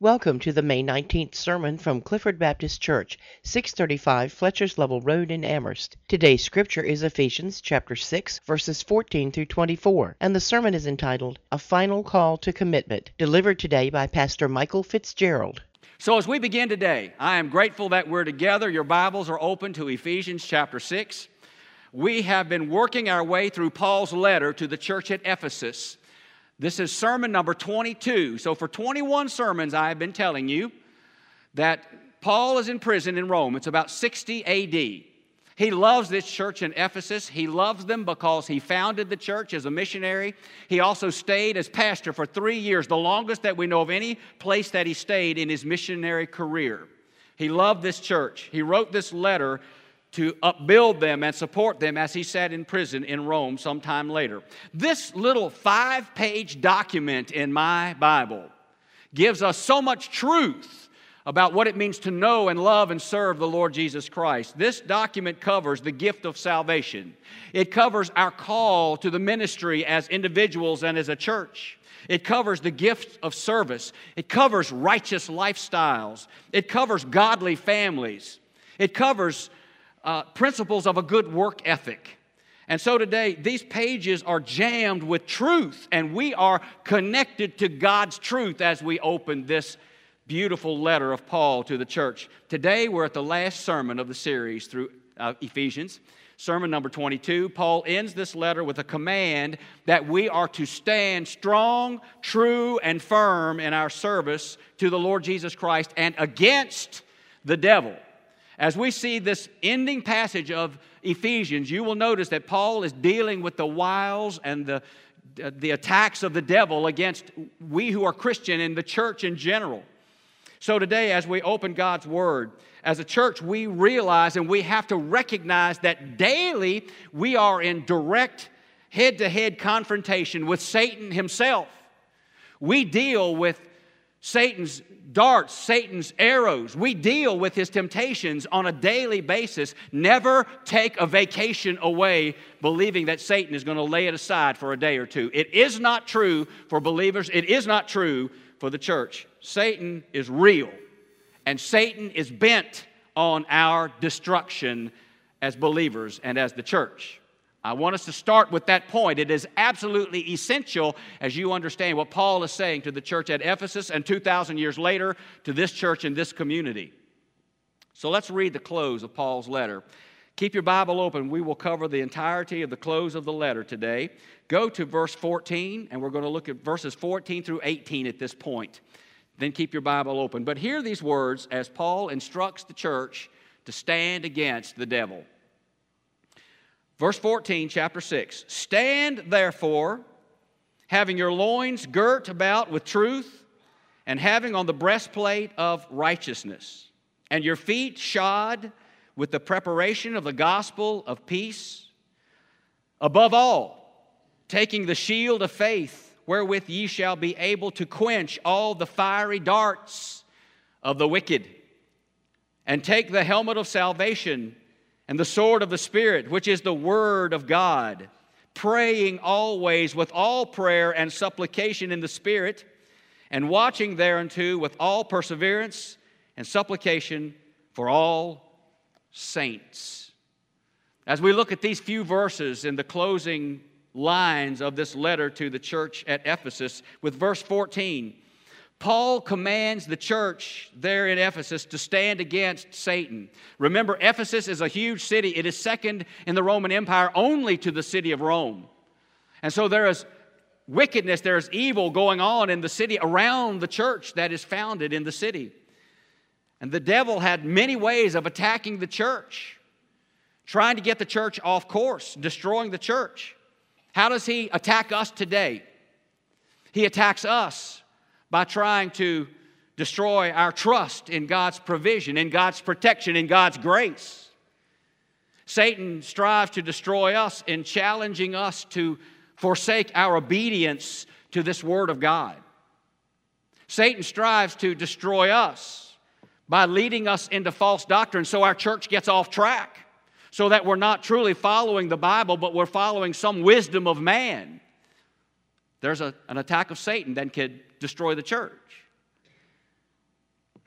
Welcome to the May 19th sermon from Clifford Baptist Church, 635 Fletcher's Level Road in Amherst. Today's scripture is Ephesians chapter 6, verses 14 through 24, and the sermon is entitled, A Final Call to Commitment, delivered today by Pastor Michael Fitzgerald. So as we begin today, I am grateful that we're together. Your Bibles are open to Ephesians chapter 6. We have been working our way through Paul's letter to the church at Ephesus. This is sermon number 22. So for 21 sermons, I have been telling you that Paul is in prison in Rome. It's about 60 A.D. He loves this church in Ephesus. He loves them because he founded the church as a missionary. He also stayed as pastor for 3 years, the longest that we know of any place that he stayed in his missionary career. He loved this church. He wrote this letter to upbuild them and support them as he sat in prison in Rome sometime later. This little 5-page document in my Bible gives us so much truth about what it means to know and love and serve the Lord Jesus Christ. This document covers the gift of salvation. It covers our call to the ministry as individuals and as a church. It covers the gift of service. It covers righteous lifestyles. It covers godly families. It covers principles of a good work ethic. And so today, these pages are jammed with truth, and we are connected to God's truth as we open this beautiful letter of Paul to the church. Today, we're at the last sermon of the series through Ephesians, sermon number 22. Paul ends this letter with a command that we are to stand strong, true, and firm in our service to the Lord Jesus Christ and against the devil. As we see this ending passage of Ephesians, you will notice that Paul is dealing with the wiles and the attacks of the devil against we who are Christian and the church in general. So today, as we open God's Word, as a church, we realize and we have to recognize that daily we are in direct head-to-head confrontation with Satan himself. We deal with Satan's darts, Satan's arrows. We deal with his temptations on a daily basis. Never take a vacation away believing that Satan is going to lay it aside for a day or two. It is not true for believers. It is not true for the church. Satan is real, and Satan is bent on our destruction as believers and as the church. I want us to start with that point. It is absolutely essential as you understand what Paul is saying to the church at Ephesus and 2,000 years later to this church and this community. So let's read the close of Paul's letter. Keep your Bible open. We will cover the entirety of the close of the letter today. Go to verse 14, and we're going to look at verses 14 through 18 at this point. Then keep your Bible open. But hear these words as Paul instructs the church to stand against the devil. Verse 14, chapter 6. Stand, therefore, having your loins girt about with truth, and having on the breastplate of righteousness, and your feet shod with the preparation of the gospel of peace. Above all, taking the shield of faith, wherewith ye shall be able to quench all the fiery darts of the wicked, and take the helmet of salvation and the sword of the Spirit, which is the Word of God, praying always with all prayer and supplication in the Spirit, and watching thereunto with all perseverance and supplication for all saints. As we look at these few verses in the closing lines of this letter to the church at Ephesus, with verse 14, Paul commands the church there in Ephesus to stand against Satan. Remember, Ephesus is a huge city. It is second in the Roman Empire only to the city of Rome. And so there is wickedness, there is evil going on in the city around the church that is founded in the city. And the devil had many ways of attacking the church, trying to get the church off course, destroying the church. How does he attack us today? He attacks us by trying to destroy our trust in God's provision, in God's protection, in God's grace. Satan strives to destroy us in challenging us to forsake our obedience to this Word of God. Satan strives to destroy us by leading us into false doctrine so our church gets off track, so that we're not truly following the Bible, but we're following some wisdom of man. There's an attack of Satan that could destroy the church.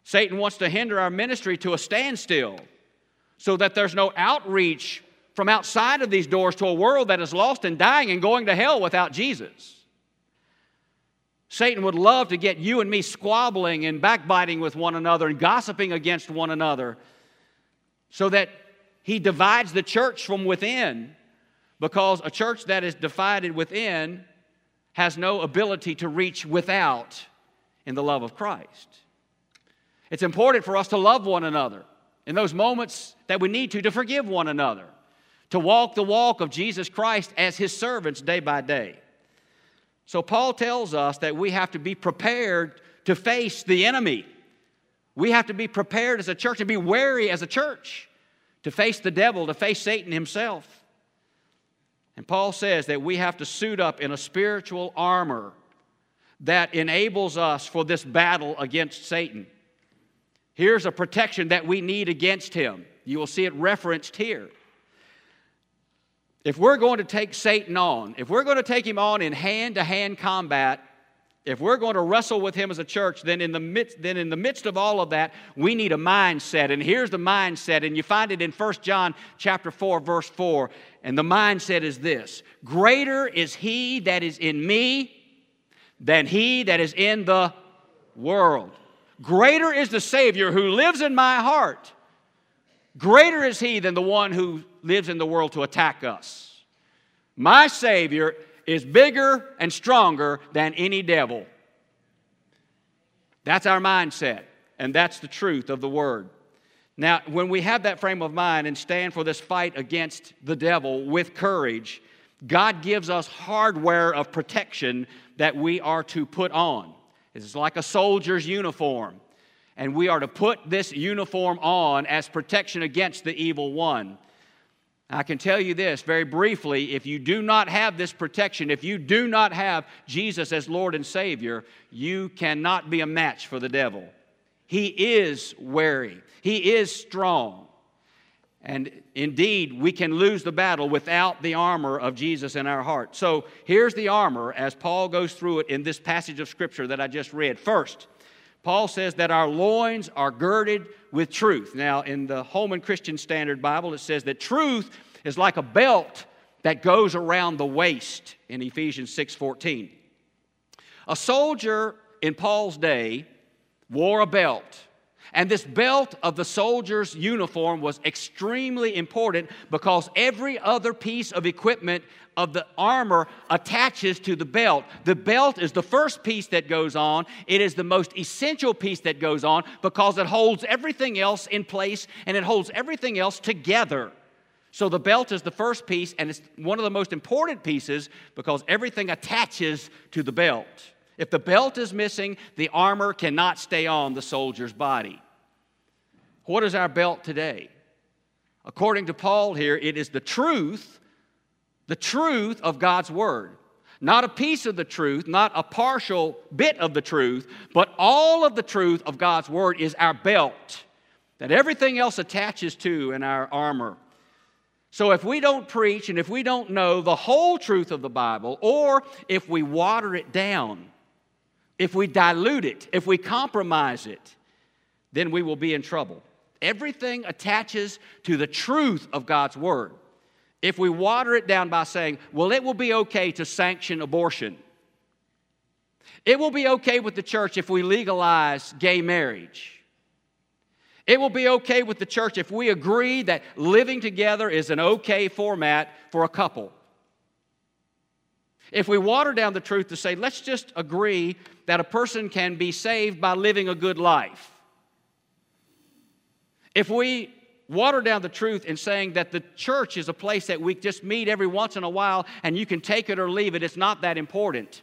Satan wants to hinder our ministry to a standstill so that there's no outreach from outside of these doors to a world that is lost and dying and going to hell without Jesus. Satan would love to get you and me squabbling and backbiting with one another and gossiping against one another so that he divides the church from within, because a church that is divided within has no ability to reach without in the love of Christ. It's important for us to love one another in those moments that we need to forgive one another, to walk the walk of Jesus Christ as His servants day by day. So Paul tells us that we have to be prepared to face the enemy. We have to be prepared as a church and be wary as a church to face the devil, to face Satan himself. And Paul says that we have to suit up in a spiritual armor that enables us for this battle against Satan. Here's a protection that we need against him. You will see it referenced here. If we're going to take Satan on, if we're going to take him on in hand-to-hand combat, if we're going to wrestle with him as a church, then in the midst of all of that, we need a mindset. And here's the mindset, and you find it in 1 John chapter 4, verse 4. And the mindset is this: greater is he that is in me than he that is in the world. Greater is the Savior who lives in my heart. Greater is he than the one who lives in the world to attack us. My Savior is bigger and stronger than any devil. That's our mindset, and that's the truth of the Word. Now, when we have that frame of mind and stand for this fight against the devil with courage, God gives us hardware of protection that we are to put on. It's like a soldier's uniform, and we are to put this uniform on as protection against the evil one. I can tell you this very briefly: if you do not have this protection, if you do not have Jesus as Lord and Savior, you cannot be a match for the devil. He is wary. He is strong. And indeed, we can lose the battle without the armor of Jesus in our heart. So here's the armor as Paul goes through it in this passage of Scripture that I just read. First, Paul says that our loins are girded with truth. Now, in the Holman Christian Standard Bible, it says that truth is like a belt that goes around the waist in Ephesians 6:14. A soldier in Paul's day wore a belt. And this belt of the soldier's uniform was extremely important because every other piece of equipment of the armor attaches to the belt. The belt is the first piece that goes on. It is the most essential piece that goes on because it holds everything else in place and it holds everything else together. So the belt is the first piece, and it's one of the most important pieces because everything attaches to the belt. If the belt is missing, the armor cannot stay on the soldier's body. What is our belt today? According to Paul here, it is the truth of God's Word. Not a piece of the truth, not a partial bit of the truth, but all of the truth of God's Word is our belt that everything else attaches to in our armor. So if we don't preach and if we don't know the whole truth of the Bible, or if we water it down, if we dilute it, if we compromise it, then we will be in trouble. Everything attaches to the truth of God's Word. If we water it down by saying, well, it will be okay to sanction abortion. It will be okay with the church if we legalize gay marriage. It will be okay with the church if we agree that living together is an okay format for a couple. If we water down the truth to say, let's just agree that a person can be saved by living a good life. If we water down the truth in saying that the church is a place that we just meet every once in a while and you can take it or leave it, it's not that important.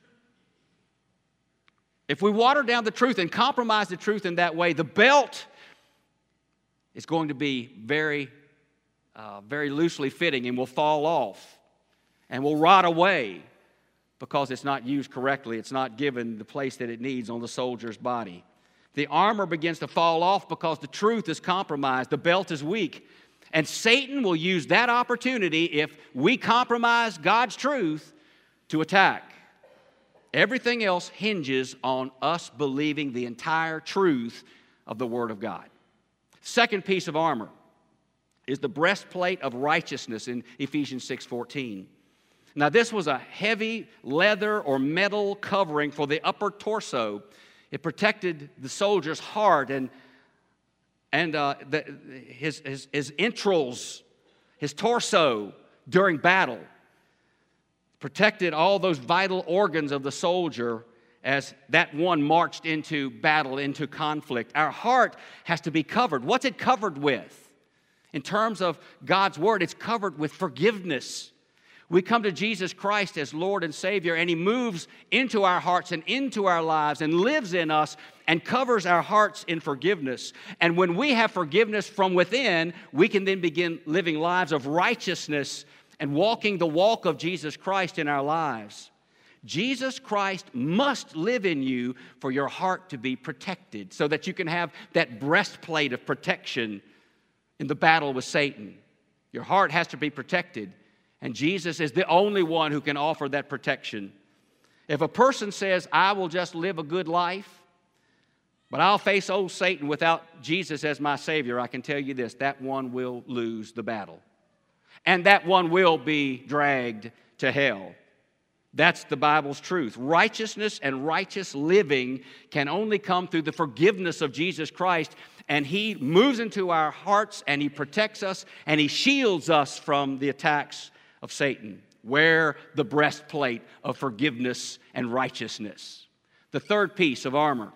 If we water down the truth and compromise the truth in that way, the belt is going to be very loosely fitting and will fall off and will rot away because it's not used correctly. It's not given the place that it needs on the soldier's body. The armor begins to fall off because the truth is compromised. The belt is weak. And Satan will use that opportunity if we compromise God's truth to attack. Everything else hinges on us believing the entire truth of the Word of God. Second piece of armor is the breastplate of righteousness in Ephesians 6:14. Now, this was a heavy leather or metal covering for the upper torso. It protected the soldier's heart and his entrails, his torso during battle. Protected all those vital organs of the soldier as that one marched into battle, into conflict. Our heart has to be covered. What's it covered with? In terms of God's Word, it's covered with forgiveness. We come to Jesus Christ as Lord and Savior, and He moves into our hearts and into our lives and lives in us and covers our hearts in forgiveness. And when we have forgiveness from within, we can then begin living lives of righteousness and walking the walk of Jesus Christ in our lives. Jesus Christ must live in you for your heart to be protected, so that you can have that breastplate of protection in the battle with Satan. Your heart has to be protected, and Jesus is the only one who can offer that protection. If a person says, I will just live a good life, but I'll face old Satan without Jesus as my Savior, I can tell you this, that one will lose the battle. And that one will be dragged to hell. That's the Bible's truth. Righteousness and righteous living can only come through the forgiveness of Jesus Christ, and He moves into our hearts, and He protects us, and He shields us from the attacks of Satan. Wear the breastplate of forgiveness and righteousness. The third piece of armor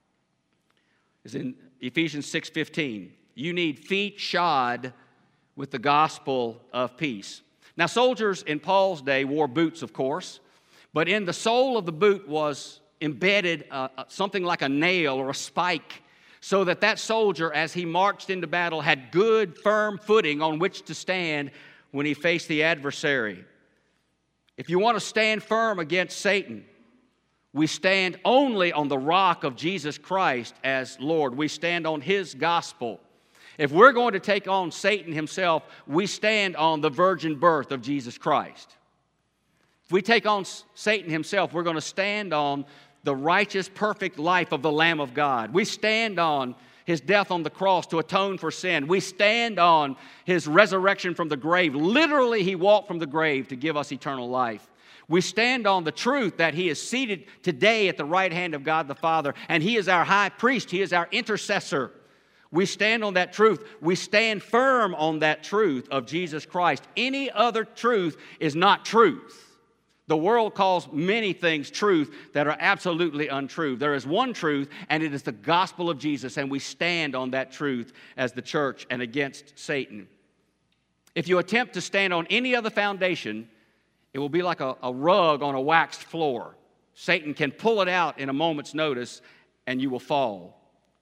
is in Ephesians 6:15. You need feet shod with the gospel of peace. Now, soldiers in Paul's day wore boots, of course, but in the sole of the boot was embedded something like a nail or a spike, so that that soldier, as he marched into battle, had good, firm footing on which to stand when he faced the adversary. If you want to stand firm against Satan, we stand only on the rock of Jesus Christ as Lord. We stand on His gospel. If we're going to take on Satan himself, we stand on the virgin birth of Jesus Christ. If we take on Satan himself, we're going to stand on the righteous, perfect life of the Lamb of God. We stand on His death on the cross to atone for sin. We stand on His resurrection from the grave. Literally, He walked from the grave to give us eternal life. We stand on the truth that He is seated today at the right hand of God the Father, and He is our high priest. He is our intercessor. We stand on that truth. We stand firm on that truth of Jesus Christ. Any other truth is not truth. The world calls many things truth that are absolutely untrue. There is one truth, and it is the gospel of Jesus, and we stand on that truth as the church and against Satan. If you attempt to stand on any other foundation, it will be like a rug on a waxed floor. Satan can pull it out in a moment's notice, and you will fall.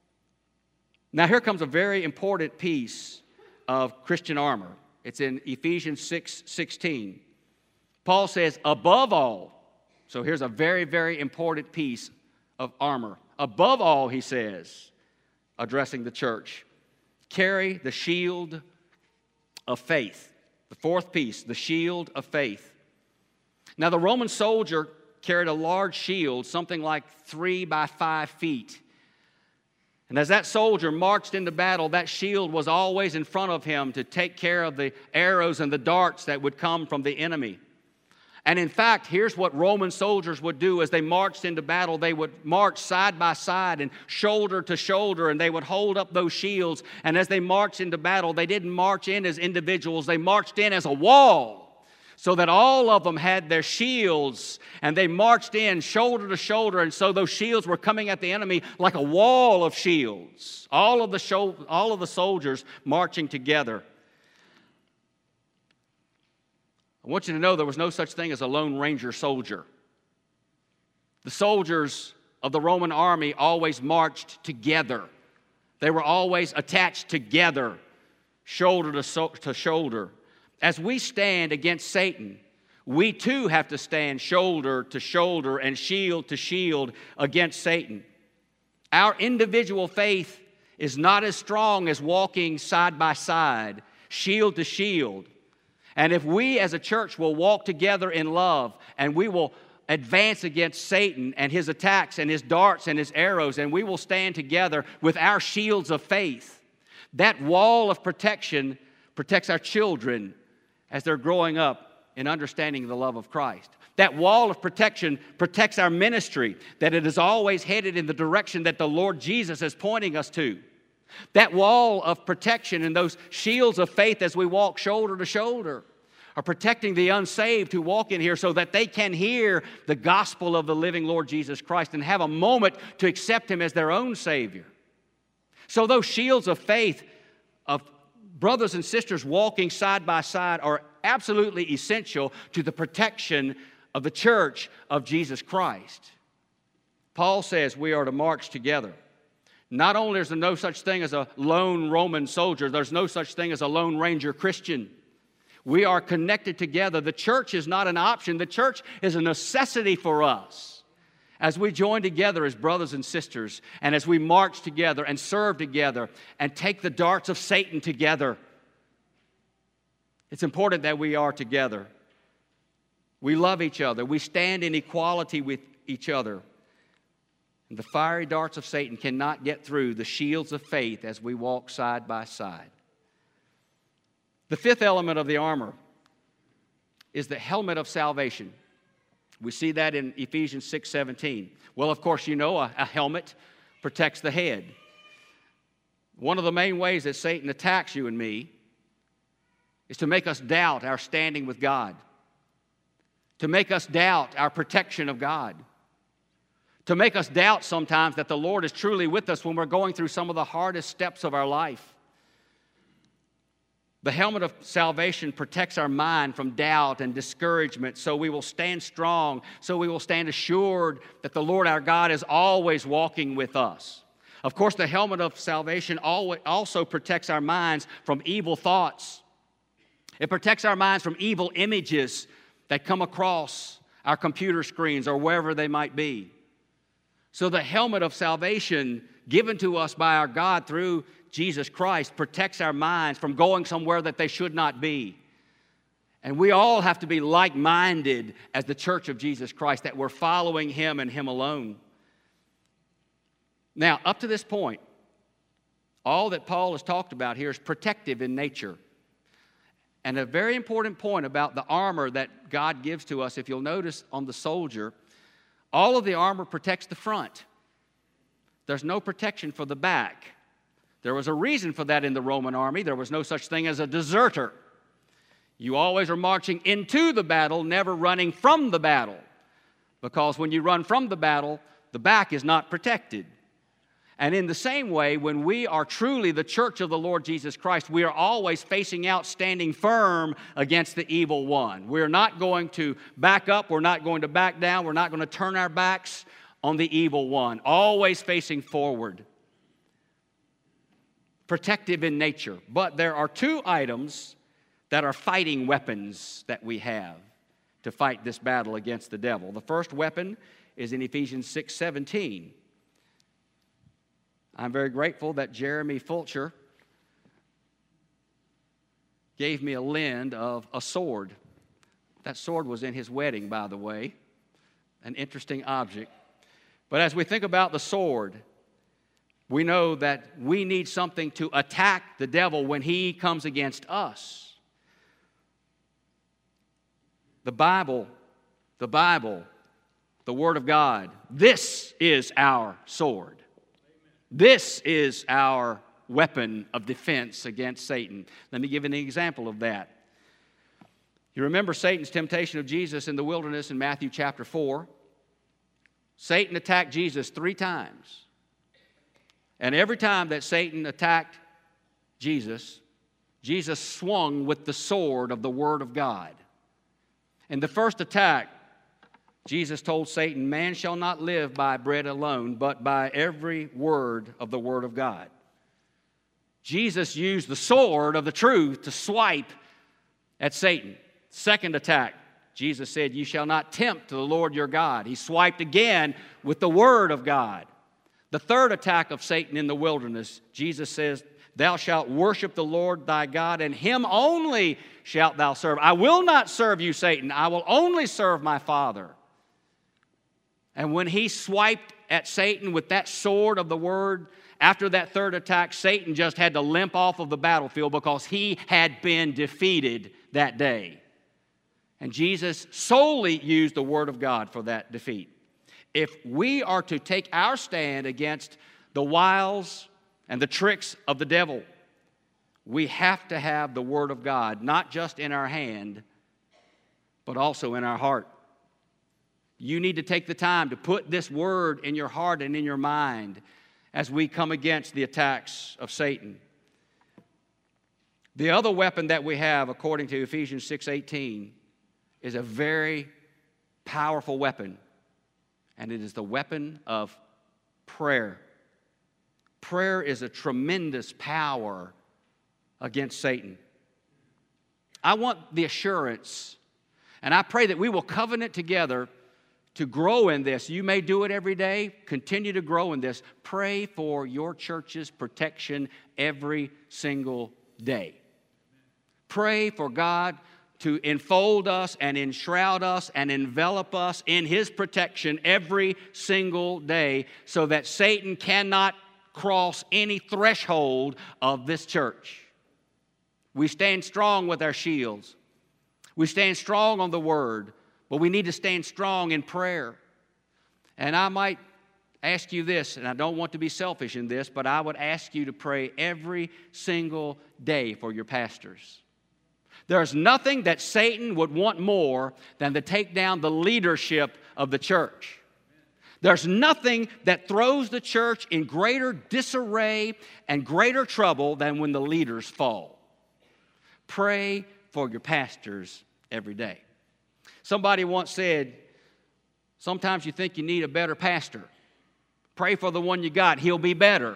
Now, here comes a very important piece of Christian armor. It's in Ephesians 6:16. Paul says, above all, so here's a very, very important piece of armor. Above all, he says, addressing the church, carry the shield of faith. The fourth piece, the shield of faith. Now, the Roman soldier carried a large shield, something like 3 by 5 feet. And as that soldier marched into battle, that shield was always in front of him to take care of the arrows and the darts that would come from the enemy. And in fact, here's what Roman soldiers would do as they marched into battle. They would march side by side and shoulder to shoulder, and they would hold up those shields. And as they marched into battle, they didn't march in as individuals. They marched in as a wall, so that all of them had their shields, and they marched in shoulder to shoulder, and so those shields were coming at the enemy like a wall of shields. All of the soldiers marching together. I want you to know there was no such thing as a Lone Ranger soldier. The soldiers of the Roman army always marched together. They were always attached together, shoulder to shoulder. As we stand against Satan, we too have to stand shoulder to shoulder and shield to shield against Satan. Our individual faith is not as strong as walking side by side, shield to shield. And if we as a church will walk together in love, and we will advance against Satan and his attacks and his darts and his arrows, and we will stand together with our shields of faith. That wall of protection protects our children as they're growing up in understanding the love of Christ. That wall of protection protects our ministry, that it is always headed in the direction that the Lord Jesus is pointing us to. That wall of protection and those shields of faith as we walk shoulder to shoulder are protecting the unsaved who walk in here so that they can hear the gospel of the living Lord Jesus Christ and have a moment to accept Him as their own Savior. So those shields of faith of brothers and sisters walking side by side are absolutely essential to the protection of the church of Jesus Christ. Paul says we are to march together. Not only is there no such thing as a lone Roman soldier, there's no such thing as a Lone Ranger Christian. We are connected together. The church is not an option. The church is a necessity for us. As we join together as brothers and sisters, and as we march together and serve together and take the darts of Satan together, it's important that we are together. We love each other. We stand in equality with each other. And the fiery darts of Satan cannot get through the shields of faith as we walk side by side. The fifth element of the armor is the helmet of salvation. We see that in Ephesians 6:17. Well, of course, you know a helmet protects the head. One of the main ways that Satan attacks you and me is to make us doubt our standing with God, to make us doubt our protection of God, to make us doubt sometimes that the Lord is truly with us when we're going through some of the hardest steps of our life. The helmet of salvation protects our mind from doubt and discouragement, so we will stand strong, so we will stand assured that the Lord our God is always walking with us. Of course, the helmet of salvation also protects our minds from evil thoughts. It protects our minds from evil images that come across our computer screens or wherever they might be. So the helmet of salvation given to us by our God through Jesus Christ protects our minds from going somewhere that they should not be. And we all have to be like-minded as the church of Jesus Christ, that we're following Him and Him alone. Now, up to this point, all that Paul has talked about here is protective in nature. And a very important point about the armor that God gives to us, if you'll notice on the soldier, all of the armor protects the front. There's no protection for the back. There was a reason for that in the Roman army. There was no such thing as a deserter. You always are marching into the battle, never running from the battle. Because when you run from the battle, the back is not protected. And in the same way, when we are truly the church of the Lord Jesus Christ, we are always facing out, standing firm against the evil one. We're not going to back up. We're not going to back down. We're not going to turn our backs on the evil one. Always facing forward. Protective in nature. But there are two items that are fighting weapons that we have to fight this battle against the devil. The first weapon is in Ephesians 6:17. I'm very grateful that Jeremy Fulcher gave me a lend of a sword. That sword was in his wedding, by the way. An interesting object. But as we think about the sword, we know that we need something to attack the devil when he comes against us. The Bible, the Word of God, this is our sword. This is our weapon of defense against Satan. Let me give you an example of that. You remember Satan's temptation of Jesus in the wilderness in Matthew chapter 4? Satan attacked Jesus 3 times. And every time that Satan attacked Jesus, Jesus swung with the sword of the Word of God. In the first attack, Jesus told Satan, "Man shall not live by bread alone, but by every word of the Word of God." Jesus used the sword of the truth to swipe at Satan. Second attack, Jesus said, "You shall not tempt the Lord your God." He swiped again with the Word of God. The third attack of Satan in the wilderness, Jesus says, "Thou shalt worship the Lord thy God, and Him only shalt thou serve." I will not serve you, Satan. I will only serve my Father. And when he swiped at Satan with that sword of the word, after that third attack, Satan just had to limp off of the battlefield because he had been defeated that day. And Jesus solely used the word of God for that defeat. If we are to take our stand against the wiles and the tricks of the devil, we have to have the word of God, not just in our hand, but also in our heart. You need to take the time to put this word in your heart and in your mind as we come against the attacks of Satan. The other weapon that we have, according to Ephesians 6:18, is a very powerful weapon, and it is the weapon of prayer. Prayer is a tremendous power against Satan. I want the assurance, and I pray that we will covenant together to grow in this. You may do it every day. Continue to grow in this. Pray for your church's protection every single day. Pray for God to enfold us and enshroud us and envelop us in His protection every single day so that Satan cannot cross any threshold of this church. We stand strong with our shields. We stand strong on the Word, but we need to stand strong in prayer. And I might ask you this, and I don't want to be selfish in this, but I would ask you to pray every single day for your pastors. There's nothing that Satan would want more than to take down the leadership of the church. There's nothing that throws the church in greater disarray and greater trouble than when the leaders fall. Pray for your pastors every day. Somebody once said, sometimes you think you need a better pastor. Pray for the one you got, he'll be better.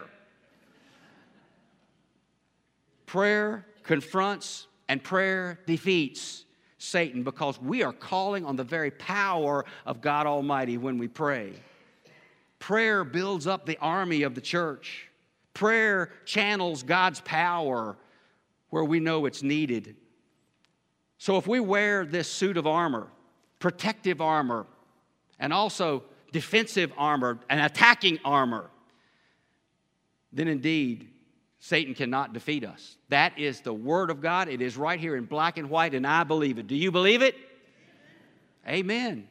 Prayer confronts and prayer defeats Satan because we are calling on the very power of God Almighty when we pray. Prayer builds up the army of the church. Prayer channels God's power where we know it's needed. So if we wear this suit of armor, protective armor, and also defensive armor and attacking armor, then indeed Satan cannot defeat us. That is the Word of God. It is right here in black and white, and I believe it. Do you believe it? Amen.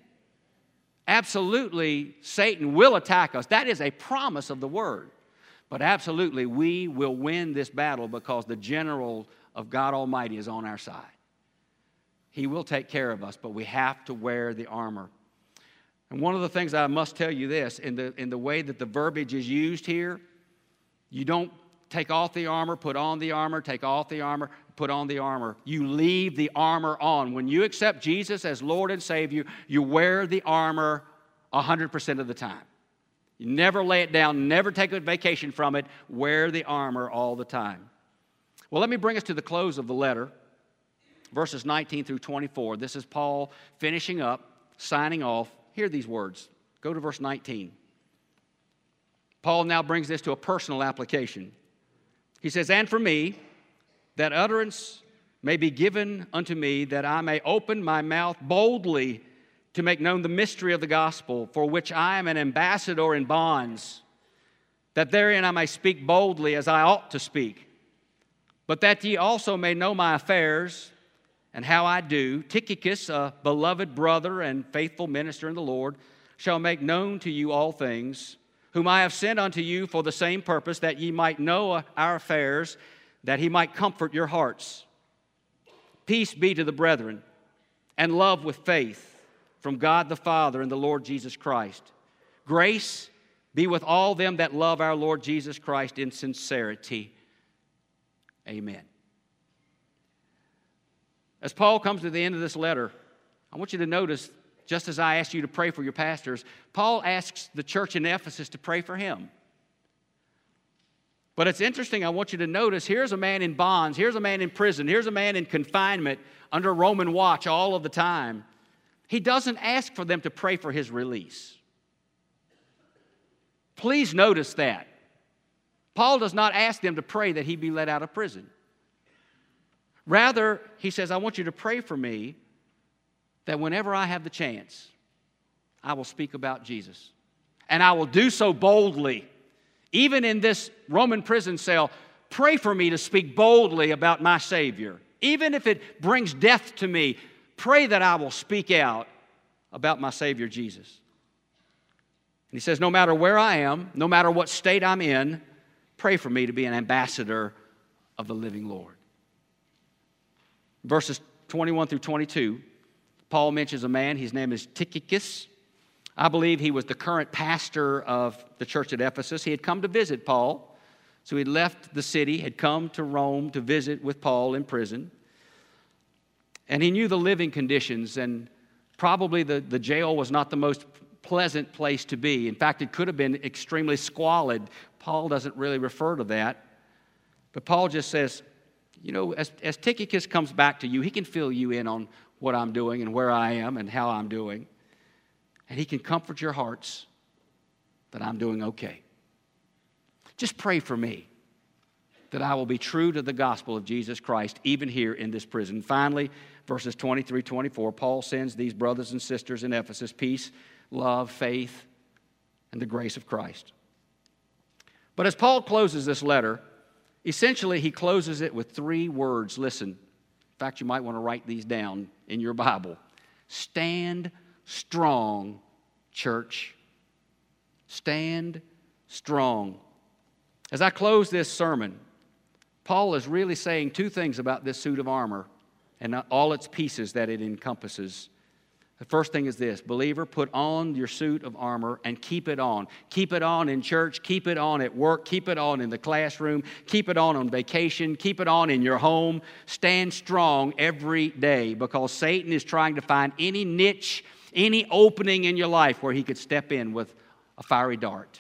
Absolutely, Satan will attack us. That is a promise of the Word. But absolutely, we will win this battle because the general of God Almighty is on our side. He will take care of us, but we have to wear the armor. And one of the things I must tell you this, in the way that the verbiage is used here, you don't take off the armor, put on the armor, take off the armor, put on the armor. You leave the armor on. When you accept Jesus as Lord and Savior, you wear the armor 100% of the time. You never lay it down, never take a vacation from it. Wear the armor all the time. Well, let me bring us to the close of the letter, verses 19 through 24. This is Paul finishing up, signing off. Hear these words. Go to verse 19. Paul now brings this to a personal application. He says, "And for me, that utterance may be given unto me, that I may open my mouth boldly to make known the mystery of the gospel, for which I am an ambassador in bonds, that therein I may speak boldly as I ought to speak. But that ye also may know my affairs, and how I do, Tychicus, a beloved brother and faithful minister in the Lord, shall make known to you all things, whom I have sent unto you for the same purpose, that ye might know our affairs, that he might comfort your hearts. Peace be to the brethren, and love with faith from God the Father and the Lord Jesus Christ. Grace be with all them that love our Lord Jesus Christ in sincerity. Amen." As Paul comes to the end of this letter, I want you to notice, just as I asked you to pray for your pastors, Paul asks the church in Ephesus to pray for him. But it's interesting, I want you to notice, here's a man in bonds, here's a man in prison, here's a man in confinement under Roman watch all of the time. He doesn't ask for them to pray for his release. Please notice that. Paul does not ask them to pray that he be let out of prison. Rather, he says, I want you to pray for me that whenever I have the chance, I will speak about Jesus. And I will do so boldly. Even in this Roman prison cell, pray for me to speak boldly about my Savior. Even if it brings death to me, pray that I will speak out about my Savior Jesus. And he says, no matter where I am, no matter what state I'm in, pray for me to be an ambassador of the living Lord. Verses 21 through 22, Paul mentions a man. His name is Tychicus. I believe he was the current pastor of the church at Ephesus. He had come to visit Paul. So he had left the city, had come to Rome to visit with Paul in prison. And he knew the living conditions, and probably the jail was not the most pleasant place to be. In fact, it could have been extremely squalid. Paul doesn't really refer to that. But Paul just says, you know, as Tychicus comes back to you, he can fill you in on what I'm doing and where I am and how I'm doing. And he can comfort your hearts that I'm doing okay. Just pray for me that I will be true to the gospel of Jesus Christ, even here in this prison. Finally, verses 23, 24, Paul sends these brothers and sisters in Ephesus peace, love, faith, and the grace of Christ. But as Paul closes this letter, essentially he closes it with 3 words. Listen, in fact, you might want to write these down in your Bible. Stand strong, church. Stand strong. As I close this sermon, Paul is really saying 2 things about this suit of armor and all its pieces that it encompasses. The first thing is this: believer, put on your suit of armor and keep it on. Keep it on in church, keep it on at work, keep it on in the classroom, keep it on vacation, keep it on in your home. Stand strong every day, because Satan is trying to find any niche, any opening in your life where he could step in with a fiery dart.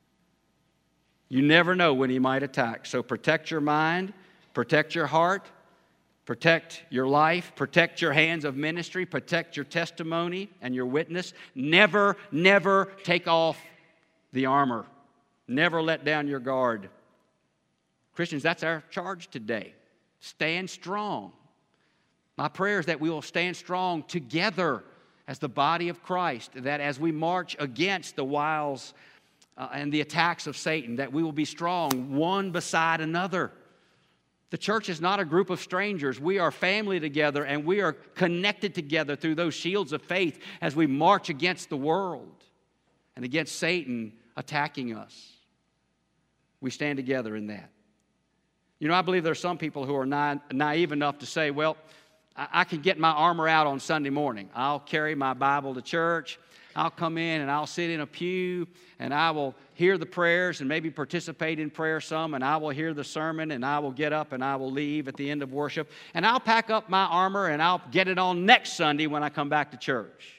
You never know when he might attack. So protect your mind, protect your heart, protect your life, protect your hands of ministry, protect your testimony and your witness. Never, never take off the armor. Never let down your guard. Christians, that's our charge today. Stand strong. My prayer is that we will stand strong together as the body of Christ, that as we march against the wiles and the attacks of Satan, that we will be strong one beside another. The church is not a group of strangers. We are family together, and we are connected together through those shields of faith as we march against the world and against Satan attacking us. We stand together in that. You know, I believe there are some people who are naive enough to say, well, I can get my armor out on Sunday morning. I'll carry my Bible to church. I'll come in and I'll sit in a pew and I will hear the prayers and maybe participate in prayer some, and I will hear the sermon and I will get up and I will leave at the end of worship, and I'll pack up my armor and I'll get it on next Sunday when I come back to church.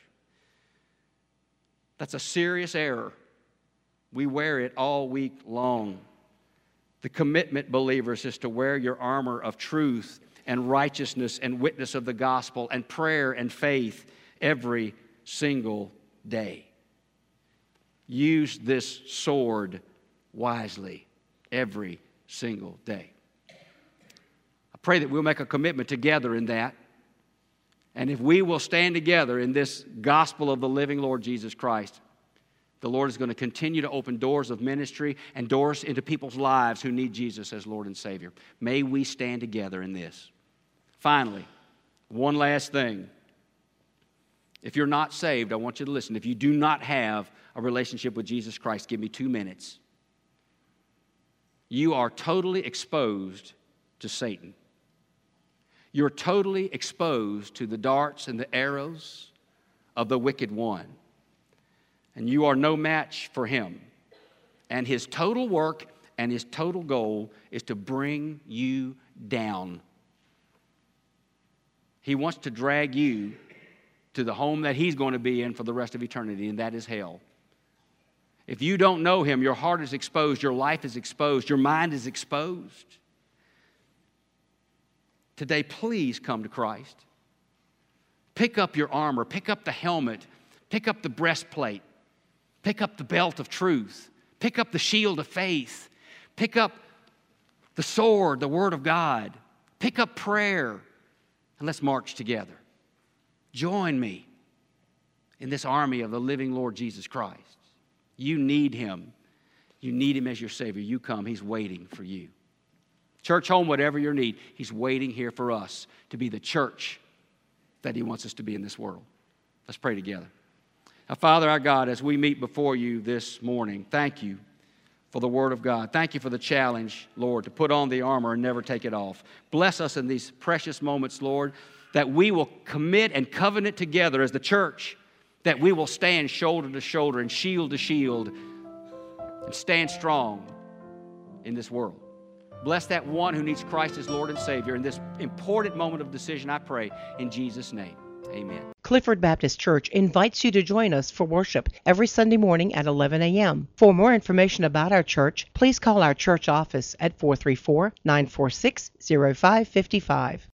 That's a serious error. We wear it all week long. The commitment, believers, is to wear your armor of truth and righteousness and witness of the gospel and prayer and faith every single day. Use this sword wisely every single day. I pray that we'll make a commitment together in that. And if we will stand together in this gospel of the living Lord Jesus Christ, the Lord is going to continue to open doors of ministry and doors into people's lives who need Jesus as Lord and Savior. May we stand together in this. Finally, one last thing. If you're not saved, I want you to listen. If you do not have a relationship with Jesus Christ, give me 2 minutes. You are totally exposed to Satan. You're totally exposed to the darts and the arrows of the wicked one. And you are no match for him. And his total work and his total goal is to bring you down. He wants to drag you to the home that he's going to be in for the rest of eternity, and that is hell. If you don't know him, your heart is exposed, your life is exposed, your mind is exposed. Today, please come to Christ. Pick up your armor, pick up the helmet, pick up the breastplate, pick up the belt of truth, pick up the shield of faith, pick up the sword, the Word of God, pick up prayer, and let's march together. Join me in this army of the living Lord Jesus Christ. You need him. You need him as your Savior. You come. He's waiting for you. Church, home, whatever your need, he's waiting here for us to be the church that he wants us to be in this world. Let's pray together. Now, Father, our God, as we meet before you this morning, thank you for the Word of God. Thank you for the challenge, Lord, to put on the armor and never take it off. Bless us in these precious moments, Lord, that we will commit and covenant together as the church, that we will stand shoulder to shoulder and shield to shield and stand strong in this world. Bless that one who needs Christ as Lord and Savior in this important moment of decision, I pray, in Jesus' name. Amen. Clifford Baptist Church invites you to join us for worship every Sunday morning at 11 a.m. For more information about our church, please call our church office at 434-946-0555.